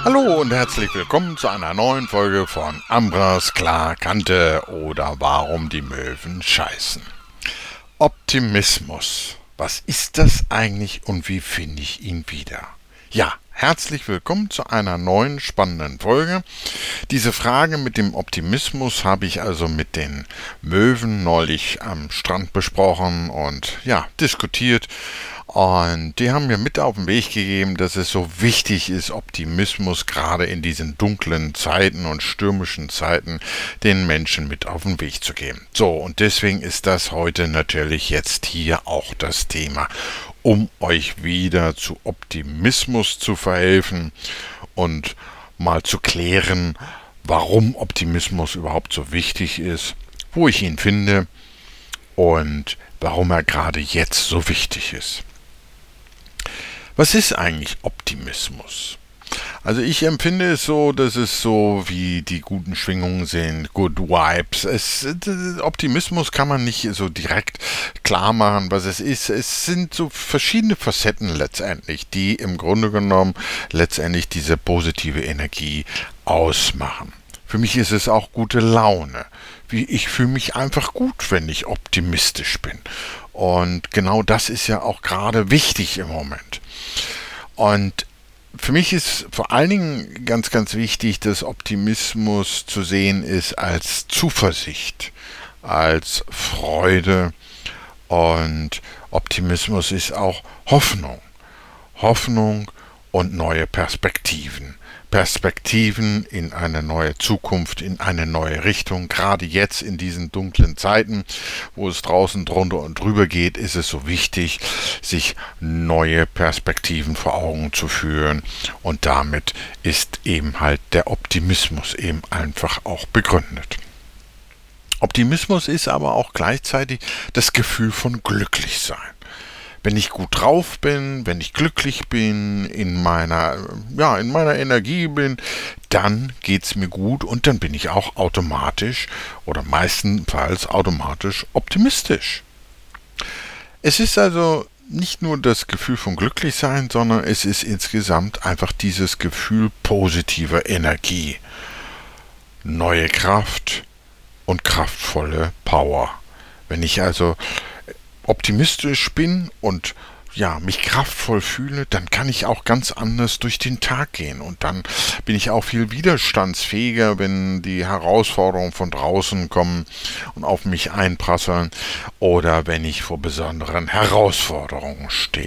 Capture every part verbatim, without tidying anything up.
Hallo und herzlich willkommen zu einer neuen Folge von Ambras klar Kante oder Warum die Möwen scheißen. Optimismus. Was ist das eigentlich und wie finde ich ihn wieder? Ja, herzlich willkommen zu einer neuen spannenden Folge. Diese Frage mit dem Optimismus habe ich also mit den Möwen neulich am Strand besprochen und ja, diskutiert. Und die haben mir mit auf den Weg gegeben, dass es so wichtig ist, Optimismus gerade in diesen dunklen Zeiten und stürmischen Zeiten den Menschen mit auf den Weg zu geben. So, und deswegen ist das heute natürlich jetzt hier auch das Thema, um euch wieder zu Optimismus zu verhelfen und mal zu klären, warum Optimismus überhaupt so wichtig ist, wo ich ihn finde und warum er gerade jetzt so wichtig ist. Was ist eigentlich Optimismus? Also ich empfinde es so, dass es so wie die guten Schwingungen sind, Good Vibes. Es, Optimismus kann man nicht so direkt klar machen, was es ist. Es sind so verschiedene Facetten letztendlich, die im Grunde genommen letztendlich diese positive Energie ausmachen. Für mich ist es auch gute Laune. Ich fühle mich einfach gut, wenn ich optimistisch bin. Und genau das ist ja auch gerade wichtig im Moment. Und für mich ist vor allen Dingen ganz, ganz wichtig, dass Optimismus zu sehen ist als Zuversicht, als Freude. Und Optimismus ist auch Hoffnung. Hoffnung und neue Perspektiven. Perspektiven in eine neue Zukunft, in eine neue Richtung. Gerade jetzt in diesen dunklen Zeiten, wo es draußen drunter und drüber geht, ist es so wichtig, sich neue Perspektiven vor Augen zu führen. Und damit ist eben halt der Optimismus eben einfach auch begründet. Optimismus ist aber auch gleichzeitig das Gefühl von Glücklichsein. Wenn ich gut drauf bin, wenn ich glücklich bin, in meiner, ja, in meiner Energie bin, dann geht's mir gut und dann bin ich auch automatisch oder meistenfalls automatisch optimistisch. Es ist also nicht nur das Gefühl von Glücklichsein, sondern es ist insgesamt einfach dieses Gefühl positiver Energie, neue Kraft und kraftvolle Power. Wenn ich also optimistisch bin und ja, mich kraftvoll fühle, dann kann ich auch ganz anders durch den Tag gehen und dann bin ich auch viel widerstandsfähiger, wenn die Herausforderungen von draußen kommen und auf mich einprasseln oder wenn ich vor besonderen Herausforderungen stehe.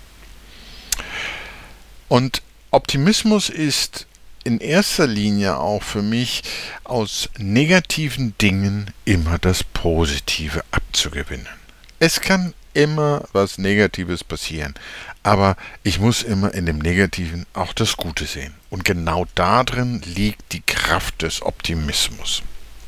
Und Optimismus ist in erster Linie auch für mich aus negativen Dingen immer das Positive abzugewinnen. Es kann immer was Negatives passieren, aber ich muss immer in dem Negativen auch das Gute sehen. Und genau darin liegt die Kraft des Optimismus.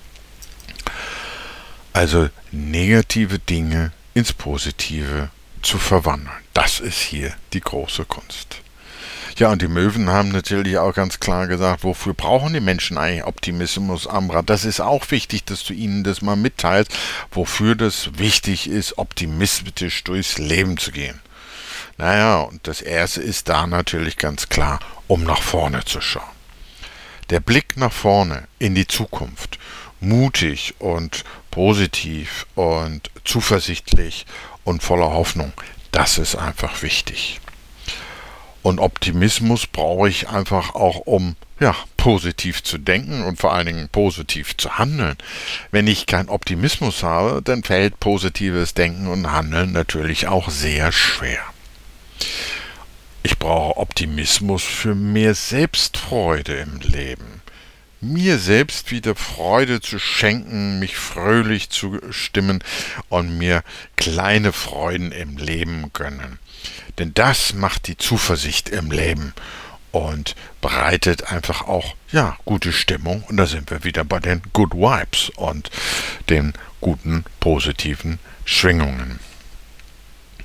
Also negative Dinge ins Positive zu verwandeln. Das ist hier die große Kunst. Ja, und die Möwen haben natürlich auch ganz klar gesagt, wofür brauchen die Menschen eigentlich Optimismus, Ambra? Das ist auch wichtig, dass du ihnen das mal mitteilst, wofür das wichtig ist, optimistisch durchs Leben zu gehen. Naja, und das Erste ist da natürlich ganz klar, um nach vorne zu schauen. Der Blick nach vorne in die Zukunft, mutig und positiv und zuversichtlich und voller Hoffnung, das ist einfach wichtig. Und Optimismus brauche ich einfach auch, um ja, positiv zu denken und vor allen Dingen positiv zu handeln. Wenn ich keinen Optimismus habe, dann fällt positives Denken und Handeln natürlich auch sehr schwer. Ich brauche Optimismus für mehr Selbstfreude im Leben. Mir selbst wieder Freude zu schenken, mich fröhlich zu stimmen und mir kleine Freuden im Leben gönnen. Denn das macht die Zuversicht im Leben und bereitet einfach auch, ja, gute Stimmung. Und da sind wir wieder bei den Good Vibes und den guten, positiven Schwingungen.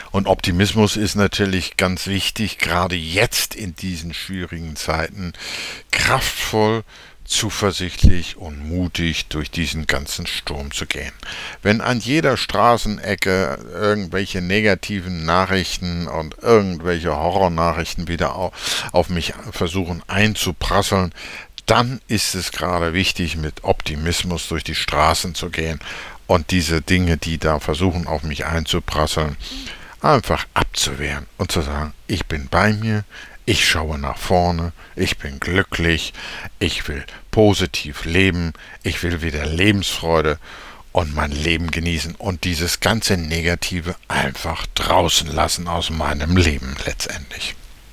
Und Optimismus ist natürlich ganz wichtig, gerade jetzt in diesen schwierigen Zeiten, kraftvoll, zuversichtlich und mutig durch diesen ganzen Sturm zu gehen. Wenn an jeder Straßenecke irgendwelche negativen Nachrichten und irgendwelche Horrornachrichten wieder auf mich versuchen einzuprasseln, dann ist es gerade wichtig, mit Optimismus durch die Straßen zu gehen und diese Dinge, die da versuchen, auf mich einzuprasseln, einfach abzuwehren und zu sagen, ich bin bei mir, ich schaue nach vorne, ich bin glücklich, ich will positiv leben, ich will wieder Lebensfreude und mein Leben genießen und dieses ganze Negative einfach draußen lassen aus meinem Leben letztendlich.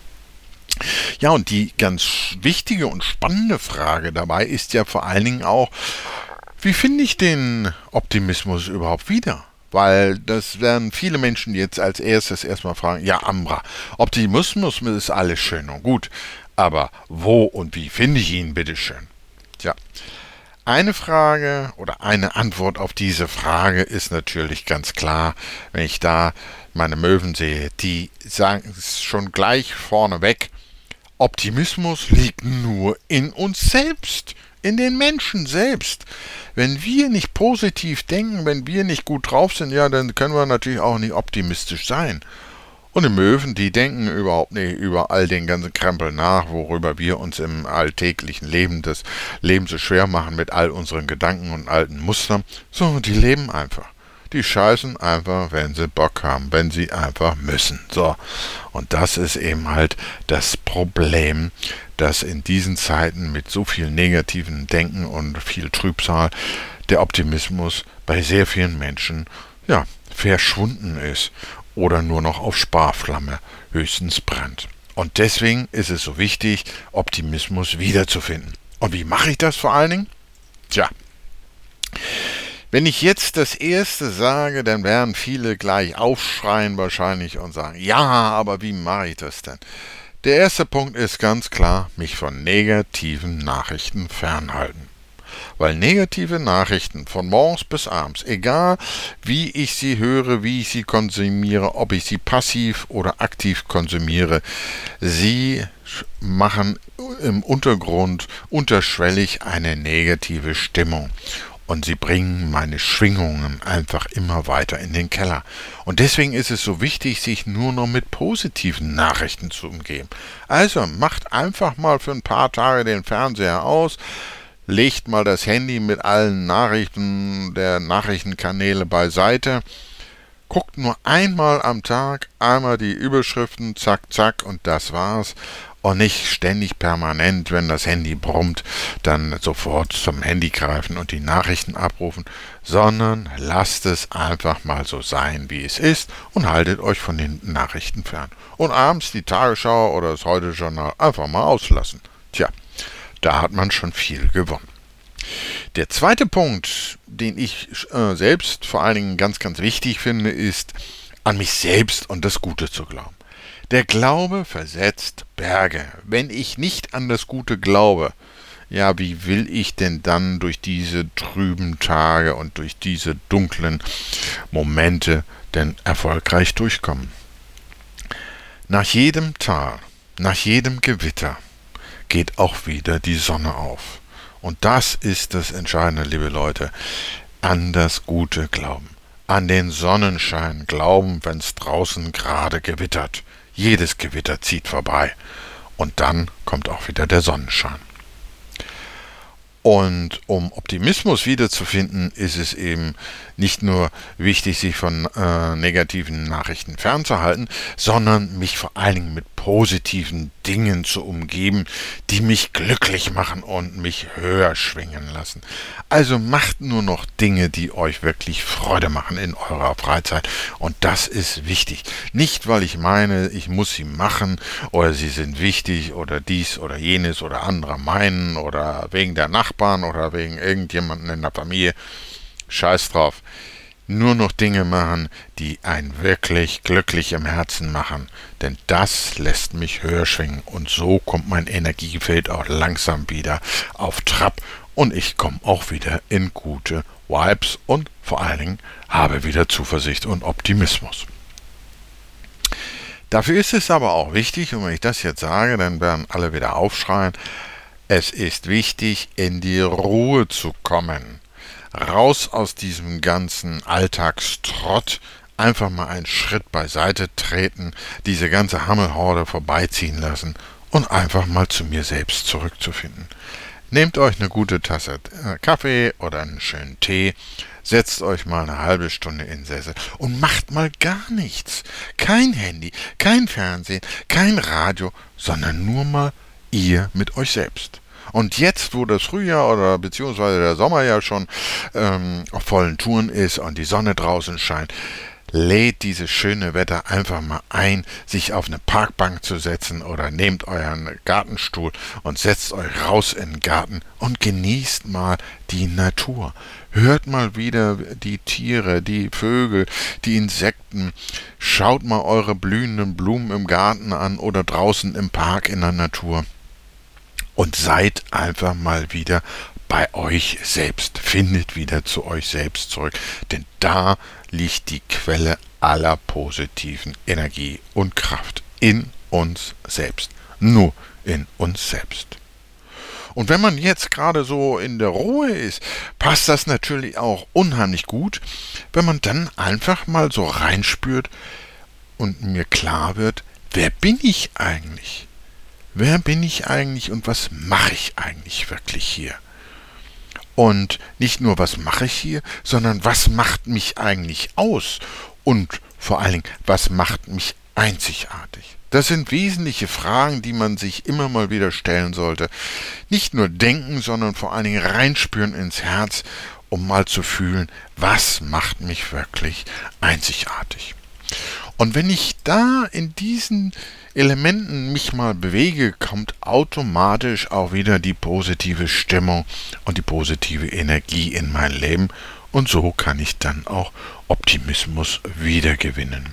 Ja, und die ganz wichtige und spannende Frage dabei ist ja vor allen Dingen auch, wie finde ich den Optimismus überhaupt wieder? Weil das werden viele Menschen jetzt als erstes erstmal fragen, ja Ambra, Optimismus ist alles schön und gut, aber wo und wie finde ich ihn bitteschön? Tja, eine Frage oder eine Antwort auf diese Frage ist natürlich ganz klar, wenn ich da meine Möwen sehe, die sagen es schon gleich vorneweg, Optimismus liegt nur in uns selbst, in den Menschen selbst. Wenn wir nicht positiv denken, wenn wir nicht gut drauf sind, ja, dann können wir natürlich auch nicht optimistisch sein. Und die Möwen, die denken überhaupt nicht über all den ganzen Krempel nach, worüber wir uns im alltäglichen Leben das Leben so schwer machen mit all unseren Gedanken und alten Mustern. So, die leben einfach. Die scheißen einfach, wenn sie Bock haben, wenn sie einfach müssen. So. Und das ist eben halt das Problem, dass in diesen Zeiten mit so viel negativen Denken und viel Trübsal der Optimismus bei sehr vielen Menschen, ja, verschwunden ist oder nur noch auf Sparflamme höchstens brennt. Und deswegen ist es so wichtig, Optimismus wiederzufinden. Und wie mache ich das vor allen Dingen? Tja, wenn ich jetzt das Erste sage, dann werden viele gleich aufschreien wahrscheinlich und sagen, ja, aber wie mache ich das denn? Der erste Punkt ist ganz klar, mich von negativen Nachrichten fernhalten. Weil negative Nachrichten von morgens bis abends, egal wie ich sie höre, wie ich sie konsumiere, ob ich sie passiv oder aktiv konsumiere, sie machen im Untergrund unterschwellig eine negative Stimmung. Und sie bringen meine Schwingungen einfach immer weiter in den Keller. Und deswegen ist es so wichtig, sich nur noch mit positiven Nachrichten zu umgeben. Also macht einfach mal für ein paar Tage den Fernseher aus, legt mal das Handy mit allen Nachrichten der Nachrichtenkanäle beiseite, guckt nur einmal am Tag, einmal die Überschriften, zack, zack und das war's. Und nicht ständig permanent, wenn das Handy brummt, dann sofort zum Handy greifen und die Nachrichten abrufen, sondern lasst es einfach mal so sein, wie es ist und haltet euch von den Nachrichten fern. Und abends die Tagesschau oder das Heute-Journal einfach mal auslassen. Tja, da hat man schon viel gewonnen. Der zweite Punkt, den ich äh, selbst vor allen Dingen ganz, ganz wichtig finde, ist, an mich selbst und das Gute zu glauben. Der Glaube versetzt Berge. Wenn ich nicht an das Gute glaube, ja, wie will ich denn dann durch diese trüben Tage und durch diese dunklen Momente denn erfolgreich durchkommen? Nach jedem Tal, nach jedem Gewitter geht auch wieder die Sonne auf. Und das ist das Entscheidende, liebe Leute, an das Gute glauben. An den Sonnenschein glauben, wenn es draußen gerade gewittert. Jedes Gewitter zieht vorbei und dann kommt auch wieder der Sonnenschein. Und um Optimismus wiederzufinden, ist es eben nicht nur wichtig, sich von äh, negativen Nachrichten fernzuhalten, sondern mich vor allen Dingen mit positiven Dingen zu umgeben, die mich glücklich machen und mich höher schwingen lassen. Also macht nur noch Dinge, die euch wirklich Freude machen in eurer Freizeit. Und das ist wichtig. Nicht, weil ich meine, ich muss sie machen oder sie sind wichtig oder dies oder jenes oder andere meinen oder wegen der Nachbarn oder wegen irgendjemanden in der Familie. Scheiß drauf. Nur noch Dinge machen, die einen wirklich glücklich im Herzen machen, denn das lässt mich höher schwingen und so kommt mein Energiefeld auch langsam wieder auf Trab und ich komme auch wieder in gute Vibes und vor allen Dingen habe wieder Zuversicht und Optimismus. Dafür ist es aber auch wichtig, und wenn ich das jetzt sage, dann werden alle wieder aufschreien, es ist wichtig, in die Ruhe zu kommen. Raus aus diesem ganzen Alltagstrott, einfach mal einen Schritt beiseite treten, diese ganze Hammelhorde vorbeiziehen lassen und einfach mal zu mir selbst zurückzufinden. Nehmt euch eine gute Tasse Kaffee oder einen schönen Tee, setzt euch mal eine halbe Stunde in den Sessel und macht mal gar nichts. Kein Handy, kein Fernsehen, kein Radio, sondern nur mal ihr mit euch selbst. Und jetzt, wo das Frühjahr oder beziehungsweise der Sommer ja schon ähm, auf vollen Touren ist und die Sonne draußen scheint, lädt dieses schöne Wetter einfach mal ein, sich auf eine Parkbank zu setzen oder nehmt euren Gartenstuhl und setzt euch raus in den Garten und genießt mal die Natur. Hört mal wieder die Tiere, die Vögel, die Insekten. Schaut mal eure blühenden Blumen im Garten an oder draußen im Park in der Natur. Und seid einfach mal wieder bei euch selbst. Findet wieder zu euch selbst zurück. Denn da liegt die Quelle aller positiven Energie und Kraft. In uns selbst. Nur in uns selbst. Und wenn man jetzt gerade so in der Ruhe ist, passt das natürlich auch unheimlich gut, wenn man dann einfach mal so reinspürt und mir klar wird, wer bin ich eigentlich? Wer bin ich eigentlich und was mache ich eigentlich wirklich hier? Und nicht nur, was mache ich hier, sondern was macht mich eigentlich aus? Und vor allen Dingen, was macht mich einzigartig? Das sind wesentliche Fragen, die man sich immer mal wieder stellen sollte. Nicht nur denken, sondern vor allen Dingen reinspüren ins Herz, um mal zu fühlen, was macht mich wirklich einzigartig? Und wenn ich da in diesen Elementen mich mal bewege, kommt automatisch auch wieder die positive Stimmung und die positive Energie in mein Leben und so kann ich dann auch Optimismus wiedergewinnen.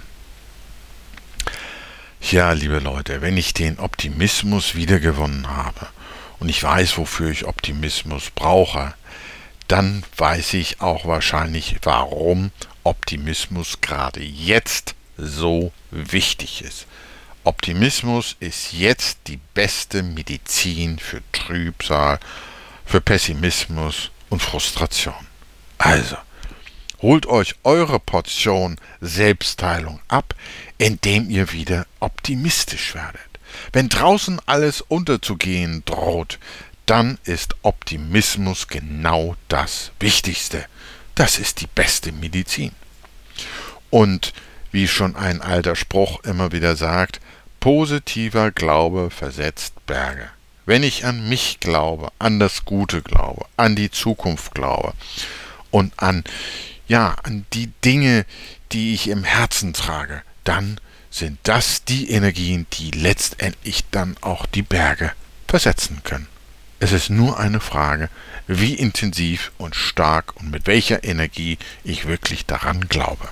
Ja, liebe Leute, wenn ich den Optimismus wiedergewonnen habe und ich weiß, wofür ich Optimismus brauche, dann weiß ich auch wahrscheinlich, warum Optimismus gerade jetzt so wichtig ist. Optimismus ist jetzt die beste Medizin für Trübsal, für Pessimismus und Frustration. Also, holt euch eure Portion Selbstheilung ab, indem ihr wieder optimistisch werdet. Wenn draußen alles unterzugehen droht, dann ist Optimismus genau das Wichtigste. Das ist die beste Medizin. Und wie schon ein alter Spruch immer wieder sagt, positiver Glaube versetzt Berge. Wenn ich an mich glaube, an das Gute glaube, an die Zukunft glaube und an, ja, an die Dinge, die ich im Herzen trage, dann sind das die Energien, die letztendlich dann auch die Berge versetzen können. Es ist nur eine Frage, wie intensiv und stark und mit welcher Energie ich wirklich daran glaube.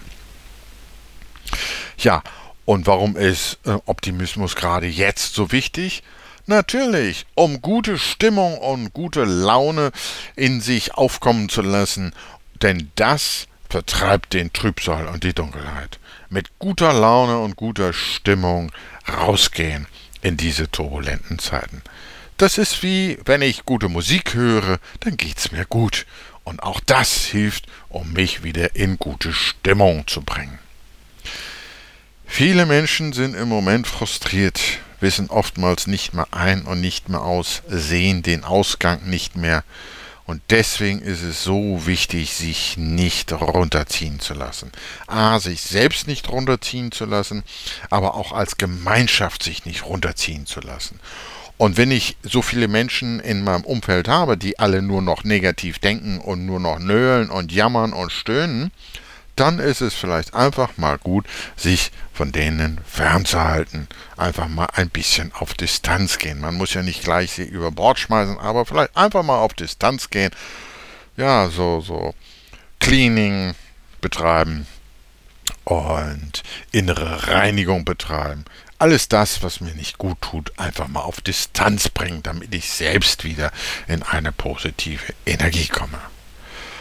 Ja, und warum ist äh, Optimismus gerade jetzt so wichtig? Natürlich, um gute Stimmung und gute Laune in sich aufkommen zu lassen, denn das vertreibt den Trübsal und die Dunkelheit. Mit guter Laune und guter Stimmung rausgehen in diese turbulenten Zeiten. Das ist wie, wenn ich gute Musik höre, dann geht's mir gut. Und auch das hilft, um mich wieder in gute Stimmung zu bringen. Viele Menschen sind im Moment frustriert, wissen oftmals nicht mehr ein und nicht mehr aus, sehen den Ausgang nicht mehr. Und deswegen ist es so wichtig, sich nicht runterziehen zu lassen. A, sich selbst nicht runterziehen zu lassen, aber auch als Gemeinschaft sich nicht runterziehen zu lassen. Und wenn ich so viele Menschen in meinem Umfeld habe, die alle nur noch negativ denken und nur noch nölen und jammern und stöhnen, dann ist es vielleicht einfach mal gut, sich von denen fernzuhalten. Einfach mal ein bisschen auf Distanz gehen. Man muss ja nicht gleich sie über Bord schmeißen, aber vielleicht einfach mal auf Distanz gehen. Ja, so, so Cleaning betreiben und innere Reinigung betreiben. Alles das, was mir nicht gut tut, einfach mal auf Distanz bringen, damit ich selbst wieder in eine positive Energie komme.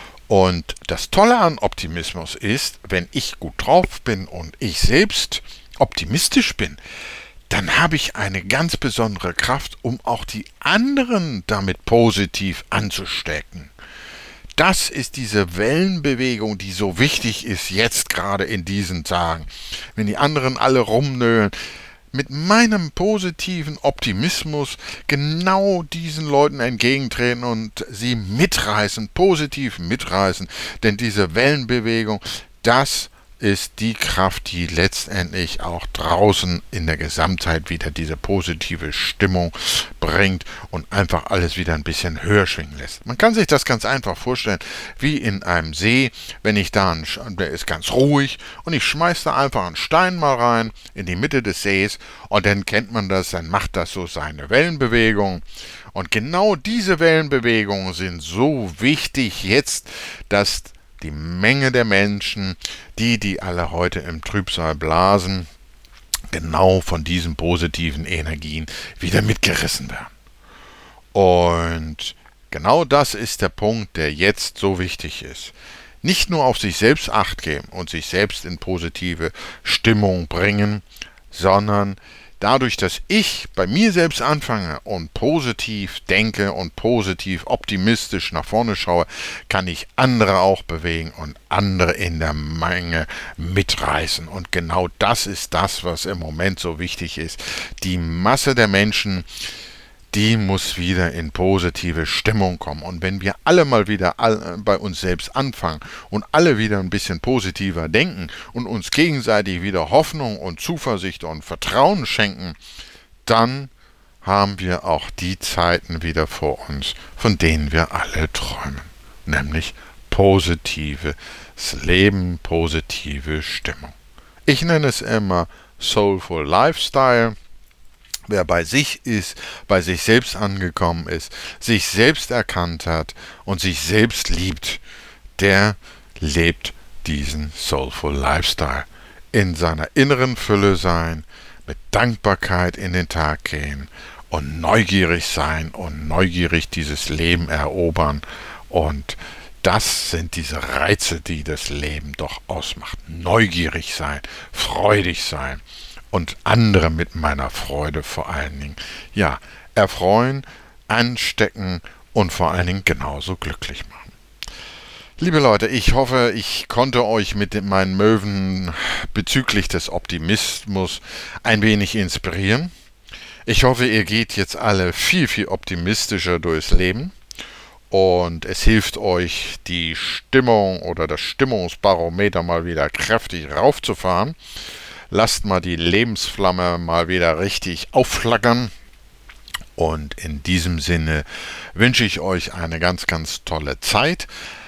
Und das Tolle an Optimismus ist, wenn ich gut drauf bin und ich selbst optimistisch bin, dann habe ich eine ganz besondere Kraft, um auch die anderen damit positiv anzustecken. Das ist diese Wellenbewegung, die so wichtig ist, jetzt gerade in diesen Tagen. Wenn die anderen alle rumnölen, mit meinem positiven Optimismus genau diesen Leuten entgegentreten und sie mitreißen, positiv mitreißen. Denn diese Wellenbewegung, das ist die Kraft, die letztendlich auch draußen in der Gesamtheit wieder diese positive Stimmung bringt und einfach alles wieder ein bisschen höher schwingen lässt. Man kann sich das ganz einfach vorstellen, wie in einem See, wenn ich da, ein, der ist ganz ruhig und ich schmeiße da einfach einen Stein mal rein in die Mitte des Sees und dann kennt man das, dann macht das so seine Wellenbewegung. Und genau diese Wellenbewegungen sind so wichtig jetzt, dass die Menge der Menschen, die, die alle heute im Trübsal blasen, genau von diesen positiven Energien wieder mitgerissen werden. Und genau das ist der Punkt, der jetzt so wichtig ist. Nicht nur auf sich selbst Acht geben und sich selbst in positive Stimmung bringen, sondern dadurch, dass ich bei mir selbst anfange und positiv denke und positiv optimistisch nach vorne schaue, kann ich andere auch bewegen und andere in der Menge mitreißen. Und genau das ist das, was im Moment so wichtig ist. Die Masse der Menschen, die muss wieder in positive Stimmung kommen. Und wenn wir alle mal wieder bei uns selbst anfangen und alle wieder ein bisschen positiver denken und uns gegenseitig wieder Hoffnung und Zuversicht und Vertrauen schenken, dann haben wir auch die Zeiten wieder vor uns, von denen wir alle träumen. Nämlich positives Leben, positive Stimmung. Ich nenne es immer Soulful Lifestyle. Wer bei sich ist, bei sich selbst angekommen ist, sich selbst erkannt hat und sich selbst liebt, der lebt diesen Soulful Lifestyle. In seiner inneren Fülle sein, mit Dankbarkeit in den Tag gehen und neugierig sein und neugierig dieses Leben erobern. Und das sind diese Reize, die das Leben doch ausmacht. Neugierig sein, freudig sein. Und andere mit meiner Freude vor allen Dingen, ja, erfreuen, anstecken und vor allen Dingen genauso glücklich machen. Liebe Leute, ich hoffe, ich konnte euch mit meinen Möwen bezüglich des Optimismus ein wenig inspirieren. Ich hoffe, ihr geht jetzt alle viel, viel optimistischer durchs Leben und es hilft euch, die Stimmung oder das Stimmungsbarometer mal wieder kräftig raufzufahren. Lasst mal die Lebensflamme mal wieder richtig aufflackern. Und in diesem Sinne wünsche ich euch eine ganz, ganz tolle Zeit.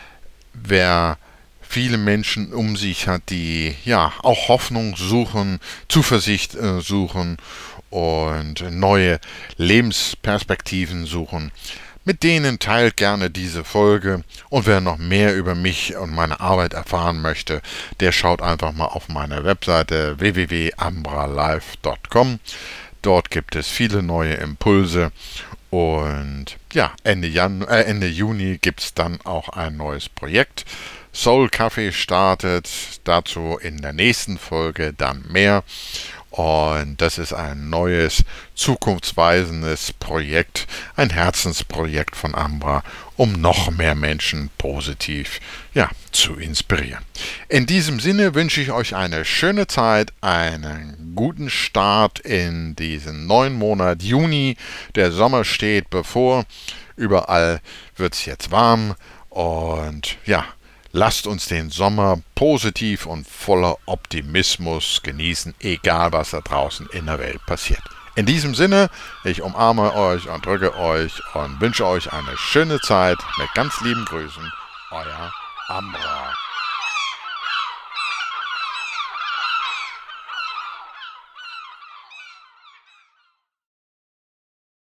Wer viele Menschen um sich hat, die ja auch Hoffnung suchen, Zuversicht äh, suchen und neue Lebensperspektiven suchen, mit denen teilt gerne diese Folge. Und wer noch mehr über mich und meine Arbeit erfahren möchte, der schaut einfach mal auf meine Webseite w w w punkt ambra life punkt com. Dort gibt es viele neue Impulse. Und ja, Ende, Jan äh, Ende Juni gibt es dann auch ein neues Projekt. Soul Café startet, dazu in der nächsten Folge dann mehr. Und das ist ein neues, zukunftsweisendes Projekt, ein Herzensprojekt von Ambra, um noch mehr Menschen positiv ja, zu inspirieren. In diesem Sinne wünsche ich euch eine schöne Zeit, einen guten Start in diesen neuen Monat Juni. Der Sommer steht bevor, überall wird es jetzt warm und ja, lasst uns den Sommer positiv und voller Optimismus genießen, egal was da draußen in der Welt passiert. In diesem Sinne, ich umarme euch und drücke euch und wünsche euch eine schöne Zeit mit ganz lieben Grüßen, euer Ambra.